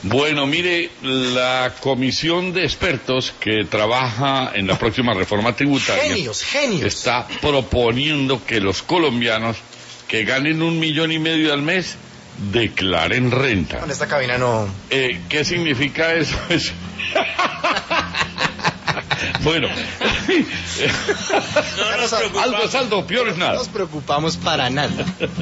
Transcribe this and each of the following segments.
Bueno, mire, la comisión de expertos que trabaja en la próxima reforma tributaria Genios. está proponiendo que los colombianos que ganen 1,5 millones al mes declaren renta. Con esta cabina no. ¿Qué significa eso? Bueno, algo peor es nada. No nos preocupamos para nada.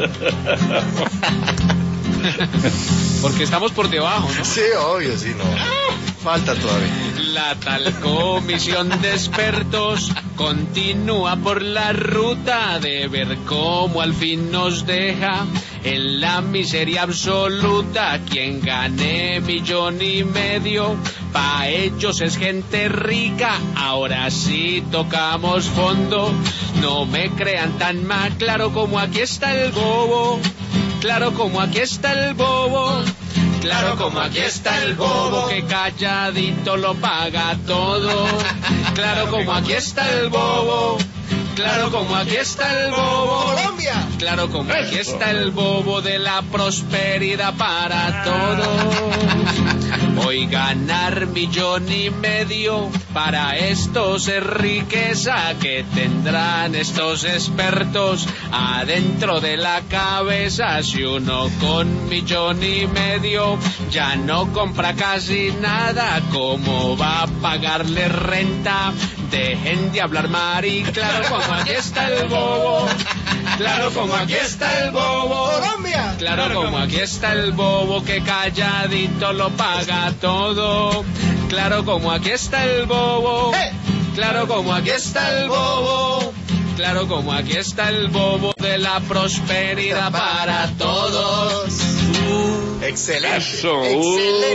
Porque estamos por debajo, ¿no? Sí, obvio, sí, no. Falta todavía. La tal comisión de expertos continúa por la ruta de ver cómo al fin nos deja en la miseria absoluta. Quien gane 1,5 millones, pa' ellos es gente rica. Ahora sí tocamos fondo, no me crean tan mal. Claro como aquí está el bobo, claro como aquí está el bobo, claro como aquí está el bobo que calladito lo paga todo. Claro como aquí está el bobo, claro como aquí está el bobo, Colombia. claro como aquí está el bobo de la prosperidad para todos. Hoy ganar 1,5 millones para estos es riqueza que tendrán estos expertos adentro de la cabeza. Si uno con 1,5 millones ya no compra casi nada, ¿cómo va a pagarle renta? Dejen de hablar mari, claro como aquí está el bobo, claro como aquí está el bobo, Colombia. claro como aquí está el bobo que calladito lo paga todo. Claro como aquí está el bobo, claro como aquí está el bobo, claro como aquí está el bobo de la prosperidad para todos. Excelente. Eso, Excelente.